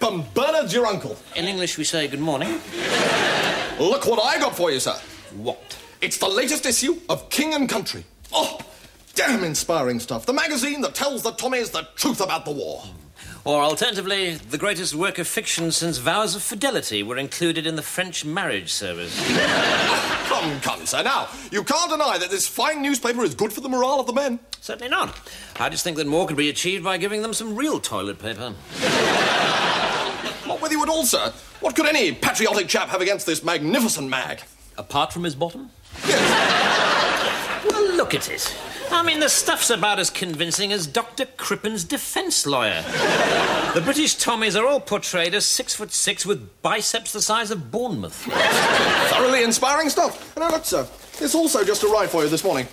and Bernard's your uncle. In English, we say good morning. Look what I got for you, sir. What? It's the latest issue of King and Country. Oh, damn inspiring stuff. The magazine that tells the Tommies the truth about the war. Or alternatively, the greatest work of fiction since Vows of Fidelity were included in the French marriage service. Come, sir. Now, you can't deny that this fine newspaper is good for the morale of the men. Certainly not. I just think that more could be achieved by giving them some real toilet paper. What with you at all, sir? What could any patriotic chap have against this magnificent mag? Apart from his bottom? Yes. Well, look at it. I mean, the stuff's about as convincing as Dr. Crippen's defence lawyer. The British Tommies are all portrayed as 6'6" with biceps the size of Bournemouth. Thoroughly inspiring stuff. And now look, sir, this also just arrived for you this morning.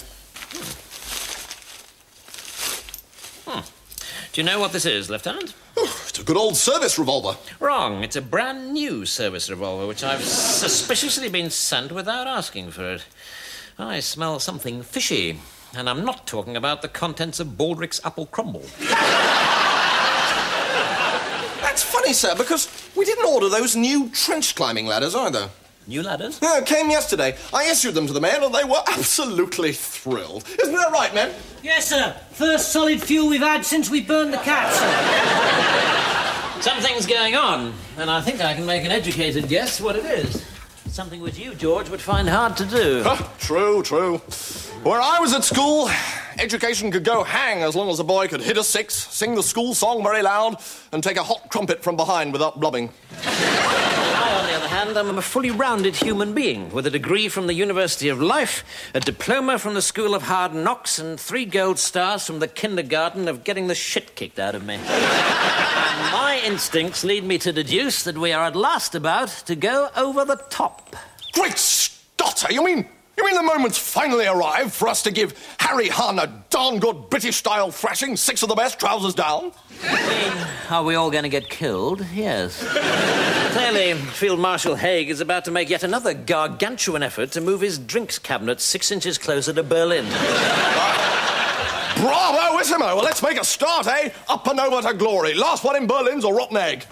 Do you know what this is, Lieutenant? Oh, it's a good old service revolver. Wrong. It's a brand new service revolver, which I've suspiciously been sent without asking for it. I smell something fishy, and I'm not talking about the contents of Baldrick's apple crumble. That's funny, sir, because we didn't order those new trench climbing ladders either. New ladders? Yeah, came yesterday. I issued them to the men and they were absolutely thrilled. Isn't that right, men? Yes, sir. First solid fuel we've had since we burned the cat, sir. Something's going on, and I think I can make an educated guess what it is. Something which you, George, would find hard to do. True. Where I was at school, education could go hang as long as a boy could hit a six, sing the school song very loud, and take a hot crumpet from behind without blubbing. I, on the other hand, am a fully rounded human being with a degree from the University of Life, a diploma from the School of Hard Knocks, and 3 gold stars from the kindergarten of getting the shit kicked out of me. And my instincts lead me to deduce that we are at last about to go over the top. Great stotter! You mean the moment's finally arrived for us to give Harry Hunn a darn good British-style thrashing, 6 of the best, trousers down? Are we all going to get killed? Yes. Clearly, Field Marshal Haig is about to make yet another gargantuan effort to move his drinks cabinet 6 inches closer to Berlin. Bravissimo! Well, let's make a start, eh? Up and over to glory. Last one in Berlin's a rotten egg.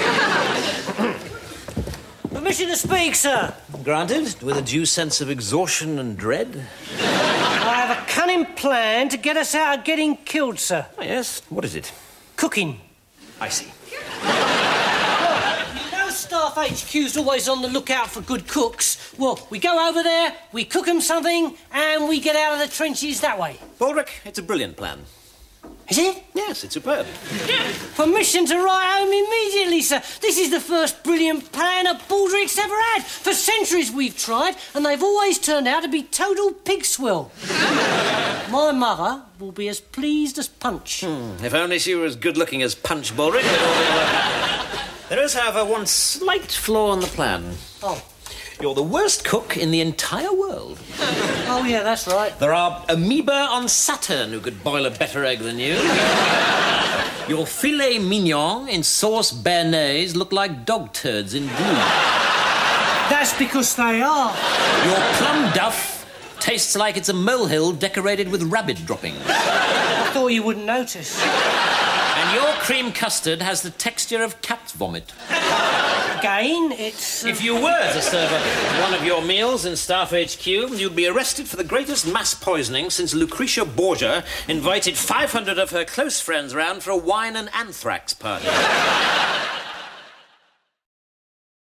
Permission to speak, sir. Granted, with a due sense of exhaustion and dread. I have a cunning plan to get us out of getting killed, sir. Oh, yes? What is it? Cooking. I see. You know Staff HQ's always on the lookout for good cooks. Well, we go over there, we cook them something, and we get out of the trenches that way. Baldrick, it's a brilliant plan. Is it? Yes, it's superb. Permission to write home immediately, sir. This is the first brilliant plan a Baldrick's ever had. For centuries we've tried, and they've always turned out to be total pig swill. My mother will be as pleased as Punch. If only she were as good-looking as Punch, Baldrick. There is, however, one slight flaw in the plan. Oh. You're the worst cook in the entire world. Oh, yeah, that's right. There are amoeba on Saturn who could boil a better egg than you. Your filet mignon in sauce béarnaise look like dog turds in glue. That's because they are. Your plum duff tastes like it's a molehill decorated with rabbit droppings. I thought you wouldn't notice. And your cream custard has the texture of cat's vomit. Again, it's... If you were to serve one of your meals in Staff HQ, you'd be arrested for the greatest mass poisoning since Lucretia Borgia invited 500 of her close friends round for a wine and anthrax party.